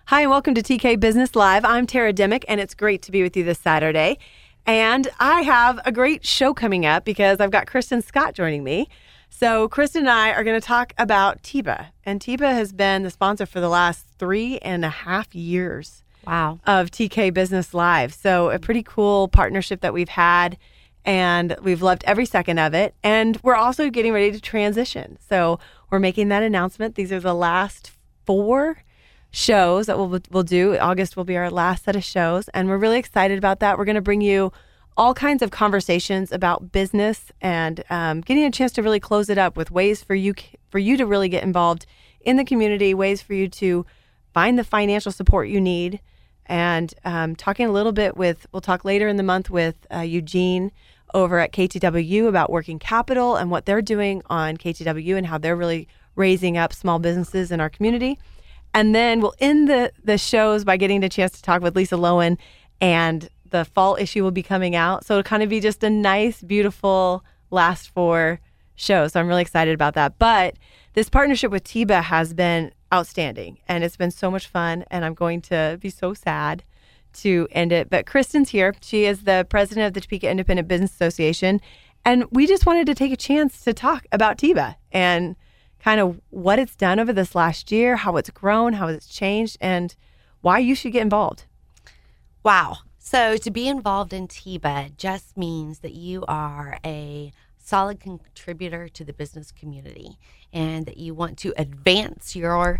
Hi, and welcome to TK Business Live. I'm Tara Dimick, and it's great to be with you this Saturday. And I have a great show coming up because I've got Kristen Scott joining me. So Kristen and I are going to talk about TIBA. And TIBA has been the sponsor for the last 3.5 years of TK Business Live. So a pretty cool partnership that we've had, and we've loved every second of it. And we're also getting ready to transition. So we're making that announcement. These are the last 4 shows that we'll do. August will be our last set of shows, and we're really excited about that. We're going to bring you all kinds of conversations about business and getting a chance to really close it up with ways for you to really get involved in the community, ways for you to find the financial support you need, and talking a little bit we'll talk later in the month with Eugene over at KTW about working capital and what they're doing on KTW and how they're really raising up small businesses in our community. And then we'll end the shows by getting the chance to talk with Lisa Lowen, and the fall issue will be coming out. So it'll kind of be just a nice, beautiful last 4 shows. So I'm really excited about that. But this partnership with TIBA has been outstanding, and it's been so much fun, and I'm going to be so sad to end it. But Kristen's here. She is the president of the Topeka Independent Business Association, and we just wanted to take a chance to talk about TIBA and kind of what it's done over this last year, how it's grown, how it's changed, and why you should get involved. Wow. So to be involved in TIBA just means that you are a solid contributor to the business community and that you want to advance your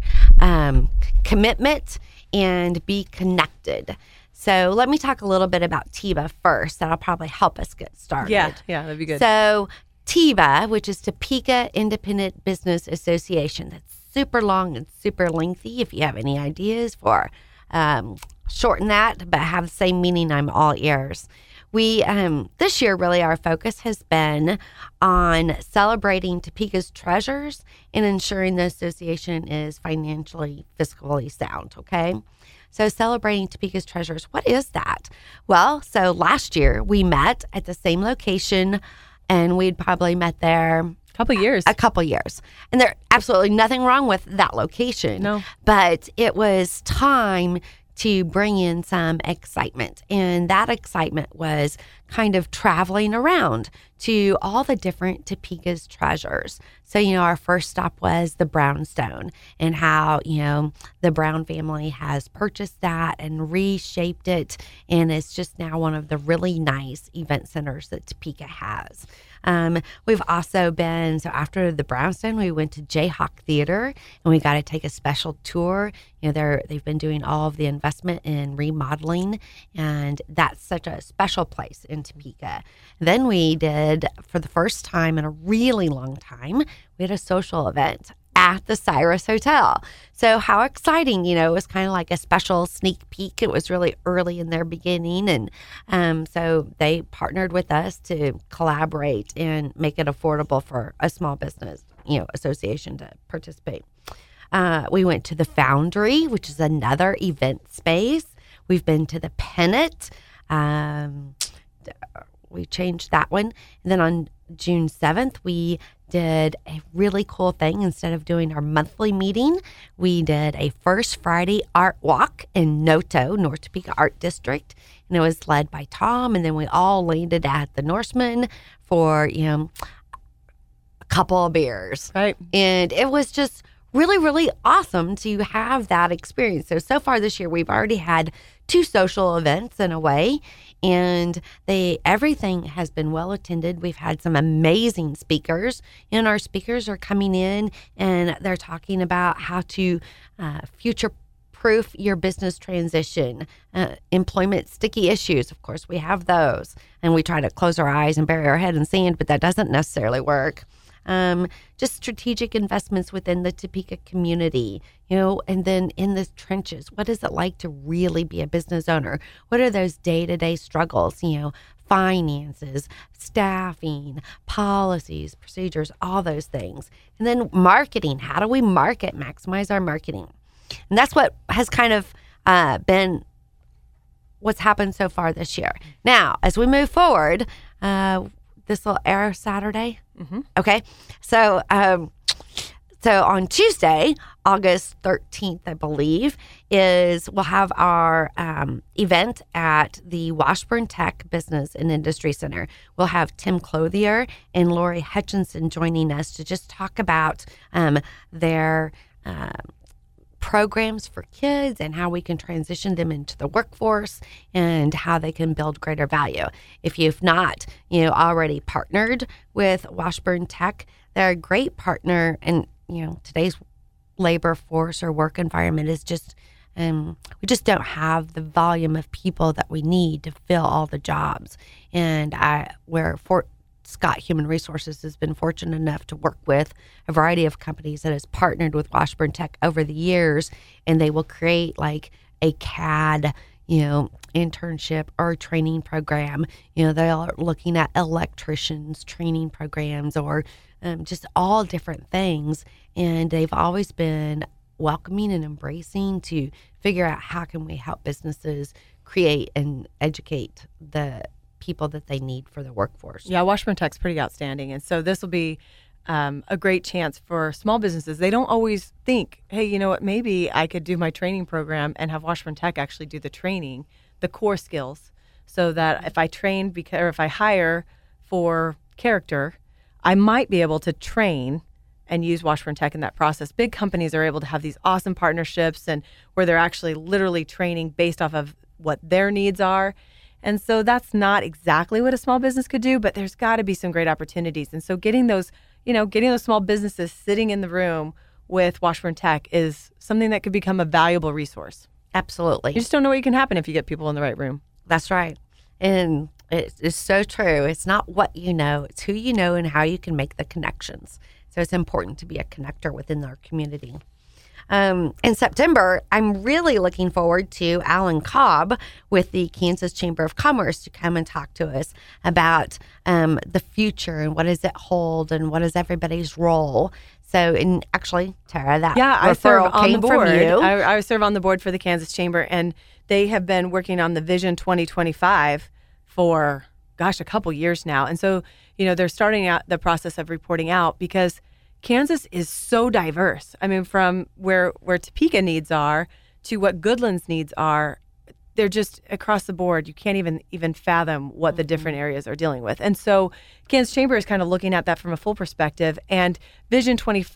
commitment and be connected. So let me talk a little bit about TIBA first. That'll probably help us get started. Yeah, that'd be good. So TIBA, which is Topeka Independent Business Association. That's super long and super lengthy. If you have any ideas for shorten that, but have the same meaning, I'm all ears. We this year, really, our focus has been on celebrating Topeka's treasures and ensuring the association is financially, fiscally sound, okay? So celebrating Topeka's treasures, what is that? Well, so last year we met at the same location, and we'd probably met there a couple years. And there's absolutely nothing wrong with that location. No. But it was time to bring in some excitement. And that excitement was kind of traveling around to all the different Topeka's treasures. So, our first stop was the Brownstone, and how, the Brown family has purchased that and reshaped it. And it's just now one of the really nice event centers that Topeka has. We've also been, so after the Brownstone, we went to Jayhawk Theater, and we got to take a special tour. They've been doing all of the investment in remodeling, and that's such a special place in Topeka. Then we did, for the first time in a really long time, we had a social event at the Cyrus Hotel. So how exciting, it was kind of like a special sneak peek. It was really early in their beginning. And so they partnered with us to collaborate and make it affordable for a small business, association to participate. We went to the Foundry, which is another event space. We've been to the Pennant. We changed that one. And then on June 7th, we did a really cool thing. Instead of doing our monthly meeting, we did a First Friday art walk in Noto, North Topeka Art District. And it was led by Tom. And then we all landed at the Norseman for, a couple of beers. Right. And it was just really, really awesome to have that experience. So far this year, we've already had 2 social events in a way, and everything has been well attended. We've had some amazing speakers, and our speakers are coming in and they're talking about how to future-proof your business transition, employment sticky issues. Of course, we have those, and we try to close our eyes and bury our head in sand, but that doesn't necessarily work. Just strategic investments within the Topeka community, and then in the trenches, what is it like to really be a business owner? What are those day-to-day struggles, finances, staffing, policies, procedures, all those things. And then marketing, how do we maximize our marketing? And that's what has kind of been what's happened so far this year. Now, as we move forward, this will air Saturday. Mm-hmm. Okay. So on Tuesday, August 13th, I believe, we'll have our event at the Washburn Tech Business and Industry Center. We'll have Tim Clothier and Lori Hutchinson joining us to just talk about their programs for kids and how we can transition them into the workforce and how they can build greater value. If you've not, already partnered with Washburn Tech, they're a great partner. And, today's labor force or work environment is just, we just don't have the volume of people that we need to fill all the jobs. And Scott Human Resources has been fortunate enough to work with a variety of companies that has partnered with Washburn Tech over the years, and they will create like a CAD, internship or training program. They are looking at electricians training programs or just all different things. And they've always been welcoming and embracing to figure out how can we help businesses create and educate the people that they need for the workforce. Yeah, Washburn Tech's pretty outstanding. And so this will be a great chance for small businesses. They don't always think, hey, you know what, maybe I could do my training program and have Washburn Tech actually do the training, the core skills, so that if I train or if I hire for character, I might be able to train and use Washburn Tech in that process. Big companies are able to have these awesome partnerships and where they're actually literally training based off of what their needs are. And so that's not exactly what a small business could do, but there's got to be some great opportunities. And so getting those small businesses sitting in the room with Washburn Tech is something that could become a valuable resource. Absolutely. You just don't know what can happen if you get people in the right room. That's right. And it's so true. It's not what you know, it's who you know and how you can make the connections. So it's important to be a connector within our community. In September, I'm really looking forward to Alan Cobb with the Kansas Chamber of Commerce to come and talk to us about the future and what does it hold and what is everybody's role. So, and actually, Tara, that I serve referral on the came board. from you. I serve on the board for the Kansas Chamber, and they have been working on the Vision 2025 for, a couple years now. And so, they're starting out the process of reporting out because Kansas is so diverse. I mean, from where Topeka needs are to what Goodland's needs are, they're just across the board. You can't even fathom what the different areas are dealing with. And so Kansas Chamber is kind of looking at that from a full perspective. And Vision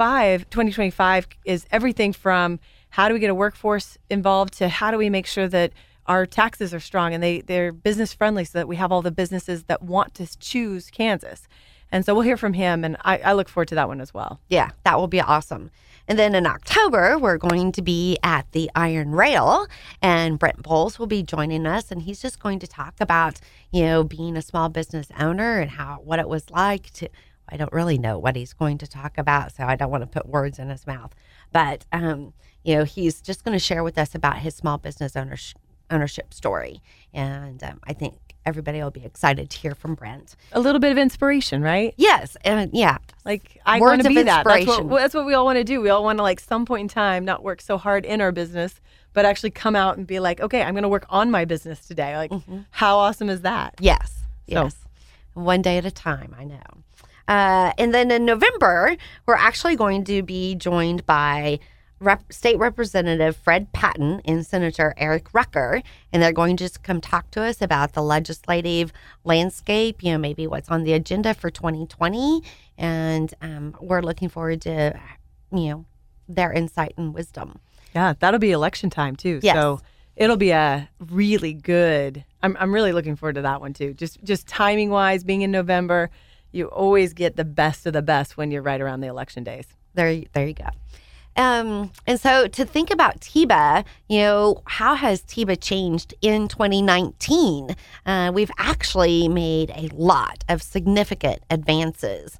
2025 is everything from how do we get a workforce involved to how do we make sure that our taxes are strong and they're business friendly so that we have all the businesses that want to choose Kansas. And so we'll hear from him, and I look forward to that one as well. Yeah, that will be awesome. And then in October, we're going to be at the Iron Rail, and Brent Bowles will be joining us, and he's just going to talk about, being a small business owner and what it was like to. I don't really know what he's going to talk about, so I don't want to put words in his mouth. But he's just going to share with us about his small business ownership story, and I think everybody will be excited to hear from Brent. A little bit of inspiration, right? Yes. And yeah. Like, I want to be that. That's what we all want to do. We all want to, some point in time, not work so hard in our business, but actually come out and be like, okay, I'm going to work on my business today. How awesome is that? Yes. Yes. One day at a time, I know. And then in November, we're actually going to be joined by State Representative Fred Patton and Senator Eric Rucker, and they're going to just come talk to us about the legislative landscape, maybe what's on the agenda for 2020, and we're looking forward to, their insight and wisdom. Yeah, that'll be election time too. Yes. So it'll be a really good. I'm really looking forward to that one too. Just timing wise, being in November, you always get the best of the best when you're right around the election days. There you go. And so to think about TIBA, how has TIBA changed in 2019? We've actually made a lot of significant advances.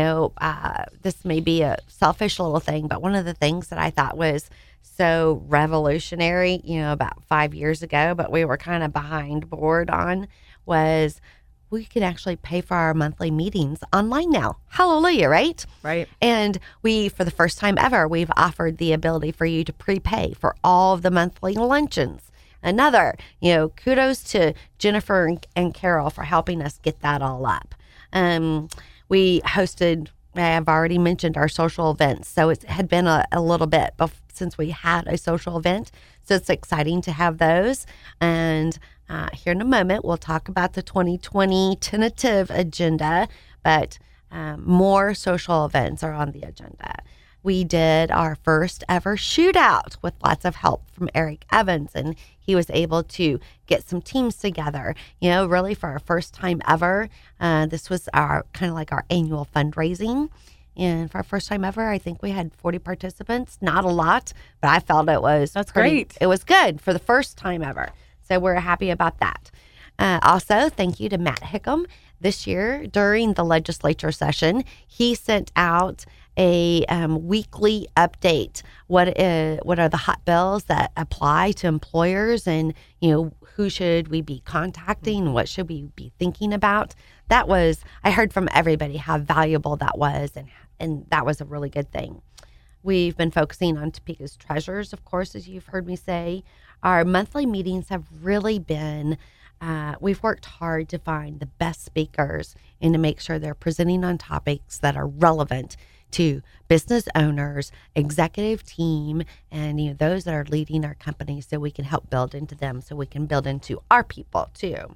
This may be a selfish little thing, but one of the things that I thought was so revolutionary, about 5 years ago, but we were kind of behind board on, was we can actually pay for our monthly meetings online now. Hallelujah, right? Right. And for the first time ever, we've offered the ability for you to prepay for all of the monthly luncheons. Another, kudos to Jennifer and Carol for helping us get that all up. We hosted I've already mentioned our social events. So it had been a little bit since we had a social event. So it's exciting to have those. And here in a moment, we'll talk about the 2020 tentative agenda, but more social events are on the agenda. We did our first ever shootout with lots of help from Eric Evans, and he was able to get some teams together, really for our first time ever. This was our kind of like our annual fundraising. And for our first time ever, I think we had 40 participants. Not a lot, but I felt it was great. It was good for the first time ever. So we're happy about that. Also, thank you to Matt Hickam. This year, during the legislature session, he sent out a weekly update. What are the hot bills that apply to employers, and who should we be contacting? What should we be thinking about? I heard from everybody how valuable that was, and that was a really good thing. We've been focusing on Topeka's treasures, of course, as you've heard me say. Our monthly meetings have really been. We've worked hard to find the best speakers and to make sure they're presenting on topics that are relevant to business owners, executive team, and those that are leading our companies, so we can help build into them, so we can build into our people too.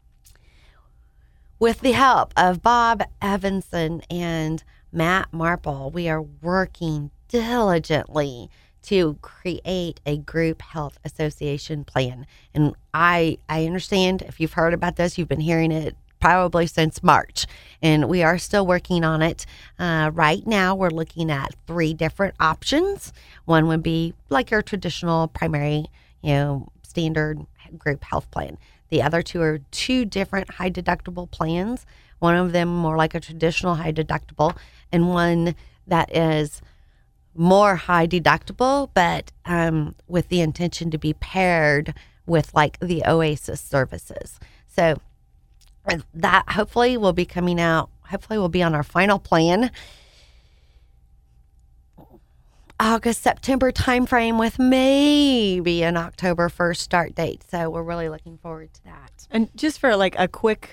With the help of Bob Evanson and Matt Marple, we are working diligently to create a group health association plan. And I understand if you've heard about this, you've been hearing it probably since March, and we are still working on it. Right now, we're looking at 3 different options. One would be like your traditional primary, standard group health plan. The other 2 are 2 different high deductible plans. One of them more like a traditional high deductible, and one that is more high deductible, but with the intention to be paired with like the Oasis services. So that hopefully will be coming out. Hopefully will be on our final plan. August, September timeframe, with maybe an October 1st start date. So we're really looking forward to that. And just for like a quick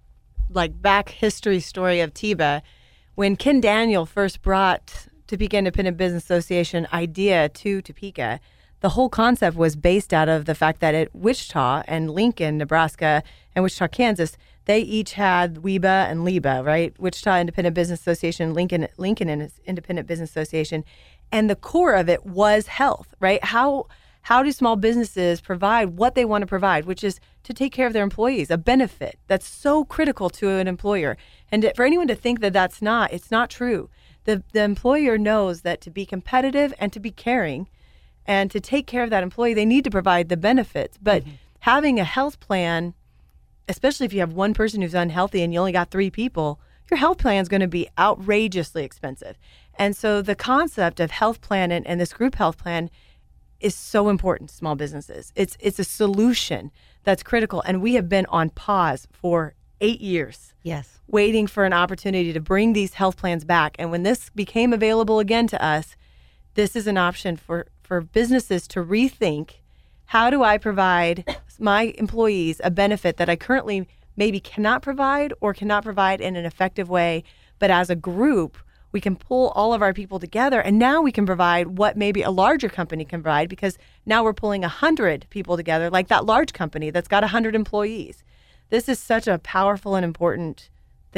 back history story of TIBA, when Ken Daniel first brought Topeka Independent Business Association idea to Topeka, the whole concept was based out of the fact that at Wichita and Lincoln, Nebraska, and Wichita, Kansas, they each had WIBA and LIBA, right? Wichita Independent Business Association, Lincoln Independent Business Association. And the core of it was health, right? How do small businesses provide what they want to provide, which is to take care of their employees, a benefit that's so critical to an employer. And for anyone to think that it's not true. The employer knows that to be competitive and to be caring and to take care of that employee, they need to provide the benefits. But having a health plan, especially if you have one person who's unhealthy and you only got 3 people, your health plan is going to be outrageously expensive. And so the concept of health plan and this group health plan is so important to small businesses. It's a solution that's critical. And we have been on pause for 8 years. Yes. Waiting for an opportunity to bring these health plans back. And when this became available again to us, this is an option for businesses to rethink, how do I provide my employees a benefit that I currently maybe cannot provide or cannot provide in an effective way, but as a group, we can pull all of our people together, and now we can provide what maybe a larger company can provide, because now we're pulling 100 people together, like that large company that's got 100 employees. This is such a powerful and important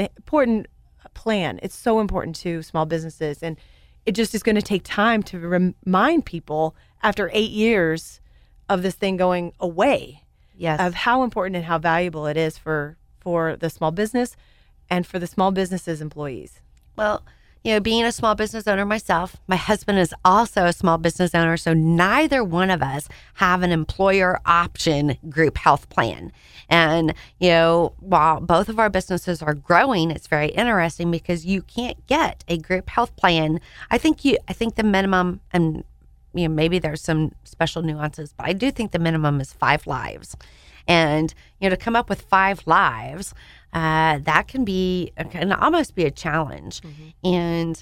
plan. It's so important to small businesses, and it just is going to take time to remind people after 8 years of this thing going away. Yes. Of how important and how valuable it is for the small business and for the small business's employees. Well, being a small business owner myself, my husband is also a small business owner, so neither one of us have an employer option group health plan. And, while both of our businesses are growing, it's very interesting because you can't get a group health plan. I think the minimum, and maybe there's some special nuances, but I do think the minimum is 5 lives. And, to come up with 5 lives, that can almost be a challenge. And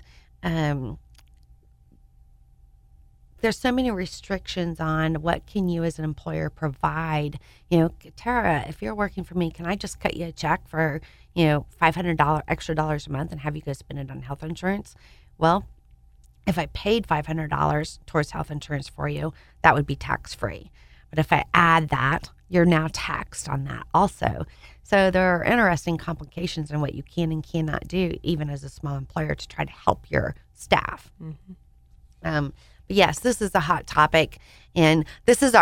there's so many restrictions on what can you as an employer provide. Tara, if you're working for me, can I just cut you a check for, $500 extra dollars a month and have you go spend it on health insurance. Well, if I paid $500 towards health insurance for you, that would be tax-free. But if I add that, you're now taxed on that also. So there are interesting complications in what you can and cannot do, even as a small employer, to try to help your staff. But yes, this is a hot topic. And this is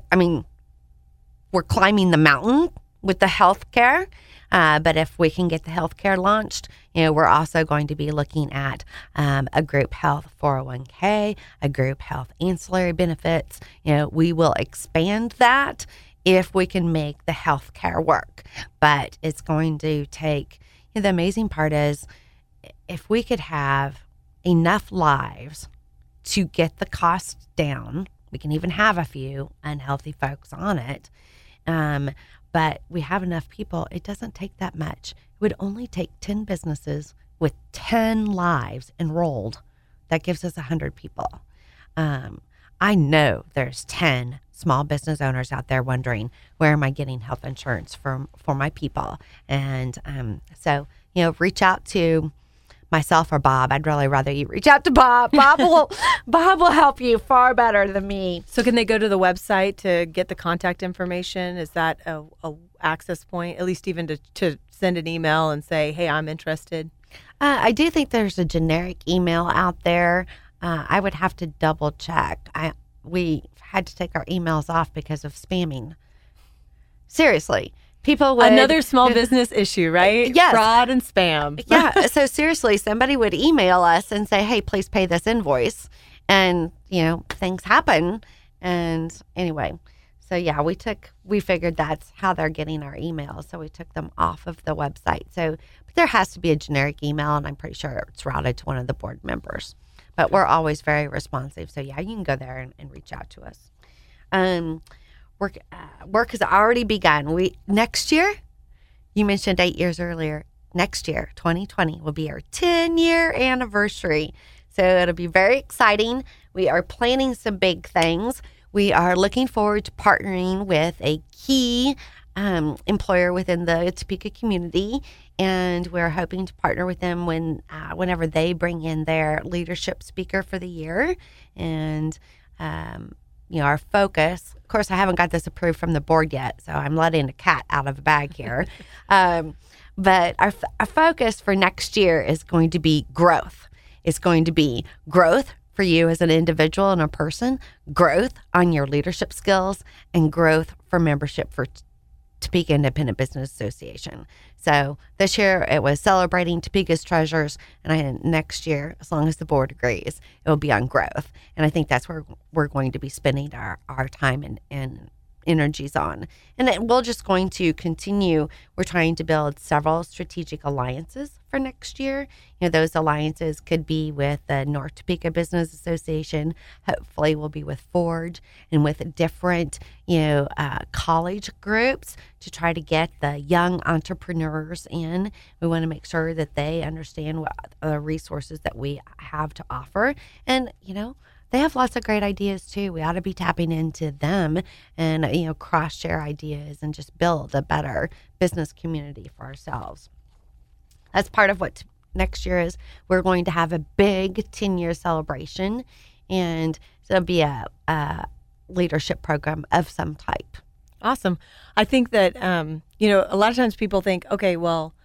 we're climbing the mountain with the healthcare. But if we can get the healthcare launched, we're also going to be looking at a group health 401k, a group health ancillary benefits. We will expand that if we can make the healthcare work. But it's going to take, the amazing part is if we could have enough lives to get the cost down, we can even have a few unhealthy folks on it. But we have enough people. It doesn't take that much. It would only take 10 businesses with 10 lives enrolled. That gives us 100 people. I know there's 10 small business owners out there wondering, where am I getting health insurance for my people? And so reach out to myself or Bob. I'd really rather you reach out to Bob. Bob will help you far better than me. So can they go to the website to get the contact information? Is that a access point, at least even to send an email and say, hey, I'm interested? I do think there's a generic email out there. I would have to double check. We had to take our emails off because of spamming. Seriously. People would... Another small business issue, right? Yes. Fraud and spam. Yeah. So seriously, somebody would email us and say, hey, please pay this invoice. And, things happen. And anyway, so yeah, we figured that's how they're getting our emails. So we took them off of the website. But there has to be a generic email, and I'm pretty sure it's routed to one of the board members. But we're always very responsive. So yeah, you can go there and reach out to us. Work has already begun. Next year, you mentioned 8 years earlier, next year, 2020, will be our 10-year anniversary. So it'll be very exciting. We are planning some big things. We are looking forward to partnering with a key employer within the Topeka community, and we're hoping to partner with them whenever they bring in their leadership speaker for the year. And our focus, of course, I haven't got this approved from the board yet, so I'm letting a cat out of the bag here. But our focus for next year is going to be growth. It's going to be growth for you as an individual and a person, growth on your leadership skills, and growth for membership for Topeka Independent Business Association. So this year it was celebrating Topeka's treasures, and next year, as long as the board agrees, it will be on growth. And I think that's where we're going to be spending our time and energies on. And then we're just going to continue. We're trying to build several strategic alliances for next year. Those alliances could be with the North Topeka Business Association. Hopefully we'll be with Forge and with different, college groups to try to get the young entrepreneurs in. We want to make sure that they understand what the resources that we have to offer. And, they have lots of great ideas too. We ought to be tapping into them and, cross-share ideas and just build a better business community for ourselves. That's part of what next year is. We're going to have a big 10-year celebration, and it'll be a leadership program of some type. Awesome. I think that, a lot of times people think, okay, well,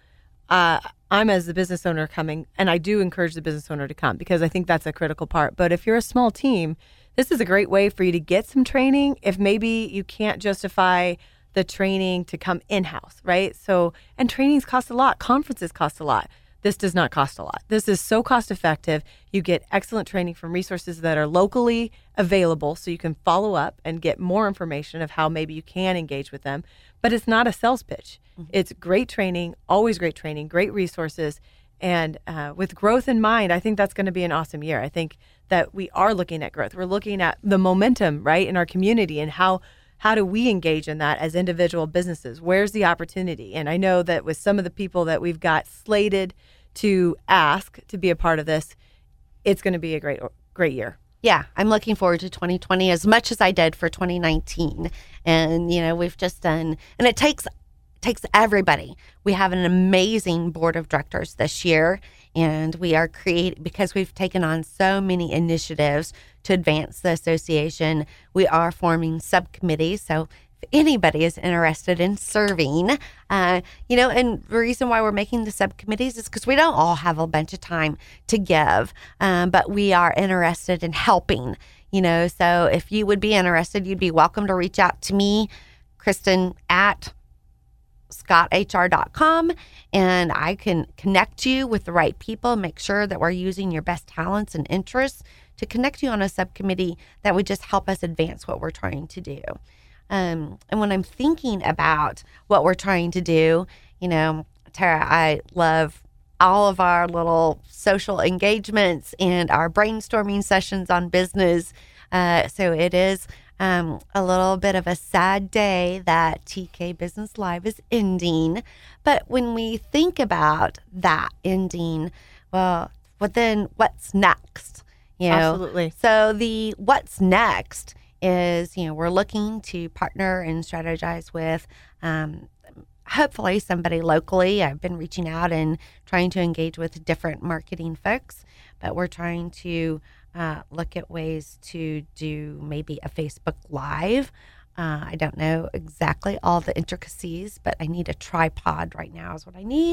I'm as the business owner coming, and I do encourage the business owner to come because I think that's a critical part. But if you're a small team, this is a great way for you to get some training if maybe you can't justify the training to come in-house, right? So, and trainings cost a lot. Conferences cost a lot. This does not cost a lot. This is so cost effective. You get excellent training from resources that are locally available so you can follow up and get more information of how maybe you can engage with them. But it's not a sales pitch. Mm-hmm. It's great training, always great training, great resources. And with growth in mind, I think that's going to be an awesome year. I think that we are looking at growth. We're looking at the momentum, right, in our community and how do we engage in that as individual businesses? Where's the opportunity? And I know that with some of the people that we've got slated to ask to be a part of this, it's going to be a great year. Yeah, I'm looking forward to 2020 as much as I did for 2019. And, we've just done, and it takes takes everybody. We have an amazing board of directors this year, and we are because we've taken on so many initiatives to advance the association. We are forming subcommittees. So if anybody is interested in serving, and the reason why we're making the subcommittees is because we don't all have a bunch of time to give, but we are interested in helping, so if you would be interested, you'd be welcome to reach out to me, Kristen, at scotthr.com, and I can connect you with the right people, make sure that we're using your best talents and interests to connect you on a subcommittee that would just help us advance what we're trying to do. And when I'm thinking about what we're trying to do, Tara, I love all of our little social engagements and our brainstorming sessions on business. So it is a little bit of a sad day that TK Business Live is ending. But when we think about that ending, well, then what's next? Absolutely. So the what's next is, we're looking to partner and strategize with hopefully somebody locally. I've been reaching out and trying to engage with different marketing folks, but we're trying to look at ways to do maybe a Facebook Live. I don't know exactly all the intricacies, but I need a tripod right now is what I need.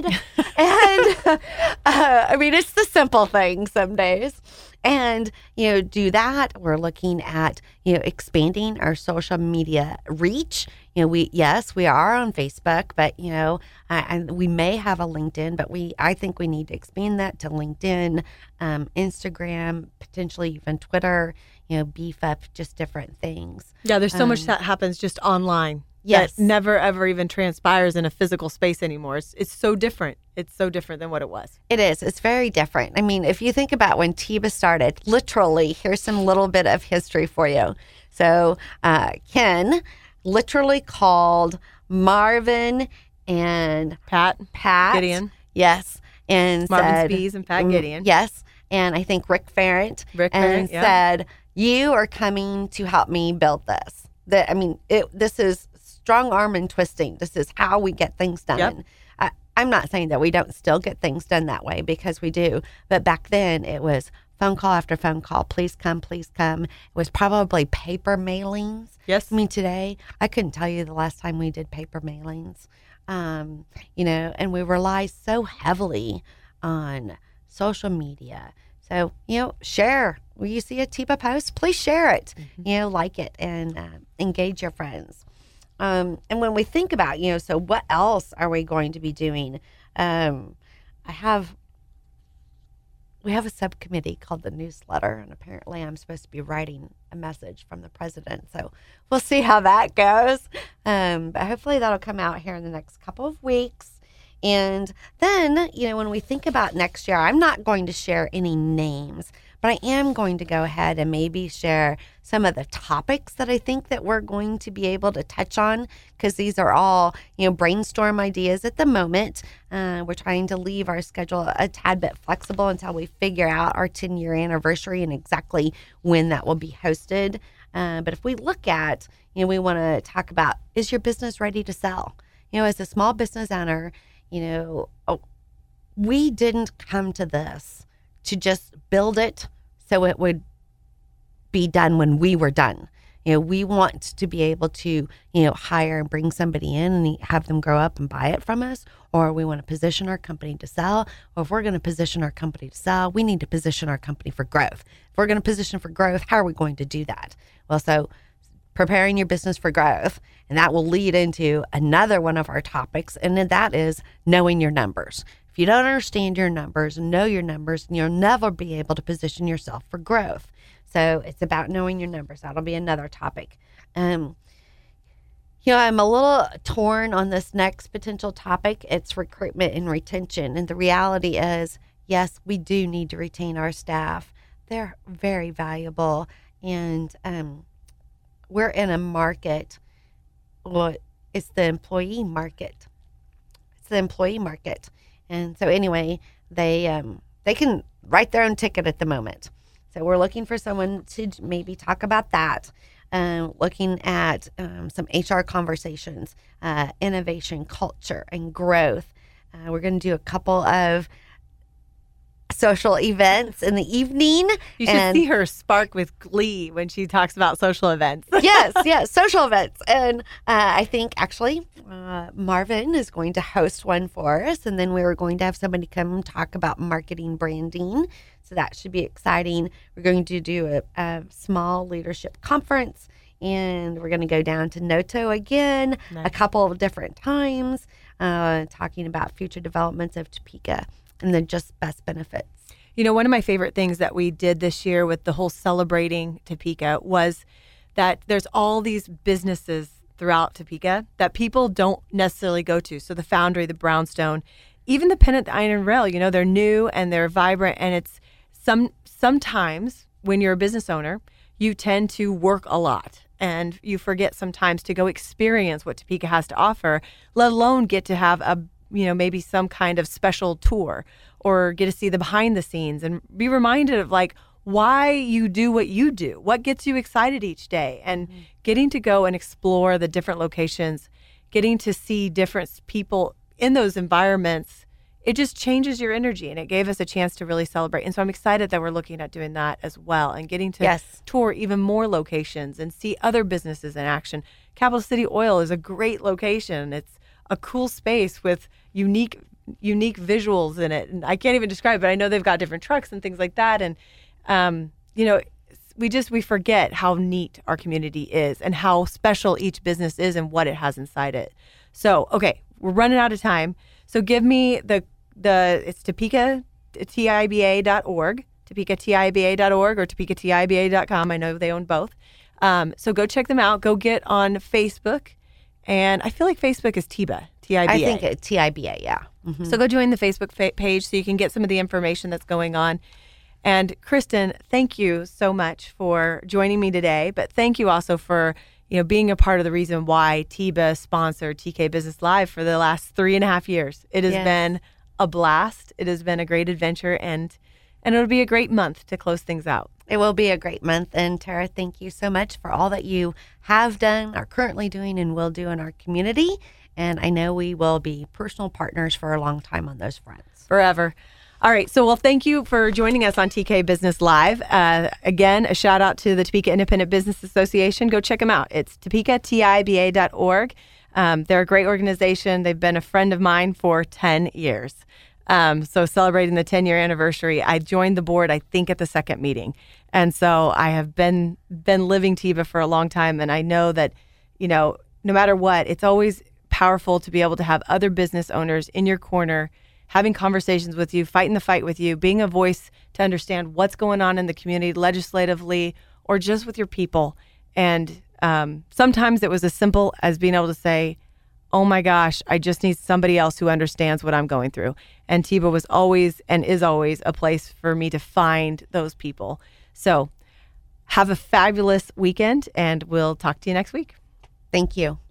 And it's the simple things some days. And, do that. We're looking at, expanding our social media reach. We are on Facebook, but, and we may have a LinkedIn, but I think we need to expand that to LinkedIn, Instagram, potentially even Twitter, beef up just different things. Yeah, there's so much that happens just online. Yes. That never, ever even transpires in a physical space anymore. It's so different. It's so different than what it was. It is. It's very different. If you think about when TIBA started, literally, here's some little bit of history for you. So Ken literally called Marvin and Pat Gideon. Yes. And Marvin said, Spees and Pat Gideon. Yes. And I think Rick Ferrant. Said, you are coming to help me build this. This is strong arm and twisting. This is how we get things done. Yep. I'm not saying that we don't still get things done that way, because we do. But back then it was phone call after phone call. Please come, please come. It was probably paper mailings. Yes. Today, I couldn't tell you the last time we did paper mailings. And we rely so heavily on social media. So, share. When you see a TIBA post, please share it. Mm-hmm. Like it and engage your friends. And when we think about, so what else are we going to be doing? We have a subcommittee called the newsletter, and apparently I'm supposed to be writing a message from the president. So we'll see how that goes. But hopefully that'll come out here in the next couple of weeks. And then, when we think about next year, I'm not going to share any names, but I am going to go ahead and maybe share some of the topics that I think that we're going to be able to touch on, because these are all, brainstorm ideas at the moment. We're trying to leave our schedule a tad bit flexible until we figure out our 10-year anniversary and exactly when that will be hosted. But if we look at, we want to talk about, is your business ready to sell? As a small business owner, we didn't come to this to just build it so it would be done when we were done. We want to be able to, hire and bring somebody in and have them grow up and buy it from us, or we want to position our company to sell. Or if we're going to position our company to sell, we need to position our company for growth. If we're going to position for growth, how are we going to do that? Well, so preparing your business for growth, and that will lead into another one of our topics, and that is knowing your numbers. If you don't understand your numbers, know your numbers, you'll never be able to position yourself for growth. So it's about knowing your numbers. That'll be another topic. I'm a little torn on this next potential topic. It's recruitment and retention. And the reality is, yes, we do need to retain our staff. They're very valuable. And we're in a market. Well, it's the employee market. And so anyway, they can write their own ticket at the moment. So we're looking for someone to maybe talk about that. looking at some HR conversations, innovation, culture, and growth. We're going to do a couple of social events in the evening. You should see her spark with glee when she talks about social events. yes, social events. And I think actually Marvin is going to host one for us. And then we were going to have somebody come talk about marketing branding. So that should be exciting. We're going to do a small leadership conference. And we're going to go down to Noto again a couple of different times, talking about future developments of Topeka and the just best benefits. You know, one of my favorite things that we did this year with the whole celebrating Topeka was that there's all these businesses throughout Topeka that people don't necessarily go to. So the Foundry, the Brownstone, even the Pennant, the Iron Rail, you know, they're new and they're vibrant. And it's sometimes when you're a business owner, you tend to work a lot and you forget sometimes to go experience what Topeka has to offer, let alone get to have maybe some kind of special tour or get to see the behind the scenes and be reminded of like why you do what you do, what gets you excited each day, and getting to go and explore the different locations, getting to see different people in those environments. It just changes your energy, and it gave us a chance to really celebrate. And so I'm excited that we're looking at doing that as well and getting to tour even more locations and see other businesses in action. Capital City Oil is a great location. It's a cool space with unique visuals in it. And I can't even describe it, but I know they've got different trucks and things like that. And, we forget how neat our community is and how special each business is and what it has inside it. So, okay, we're running out of time. So give me it's Topeka, TIBA.org, TopekaTIBA.org or TopekaTIBA.com. I know they own both. So go check them out. Go get on Facebook. And I feel like Facebook is TIBA, TIBA. I think it's TIBA, yeah. Mm-hmm. So go join the Facebook page so you can get some of the information that's going on. And Kristen, thank you so much for joining me today. But thank you also for being a part of the reason why TIBA sponsored TK Business Live for the last 3.5 years. It has been a blast. It has been a great adventure, and it'll be a great month to close things out. It will be a great month. And Tara, thank you so much for all that you have done, are currently doing, and will do in our community. And I know we will be personal partners for a long time on those fronts. Forever. All right. So, thank you for joining us on TK Business Live. Again, a shout out to the Topeka Independent Business Association. Go check them out. It's TopekaTIBA.org. They're a great organization. They've been a friend of mine for 10 years. So celebrating the 10-year anniversary, I joined the board, I think, at the second meeting. And so I have been living TIBA for a long time. And I know that, no matter what, it's always powerful to be able to have other business owners in your corner, having conversations with you, fighting the fight with you, being a voice to understand what's going on in the community legislatively or just with your people. And sometimes it was as simple as being able to say, oh my gosh, I just need somebody else who understands what I'm going through. And TIBA was always and is always a place for me to find those people. So have a fabulous weekend, and we'll talk to you next week. Thank you.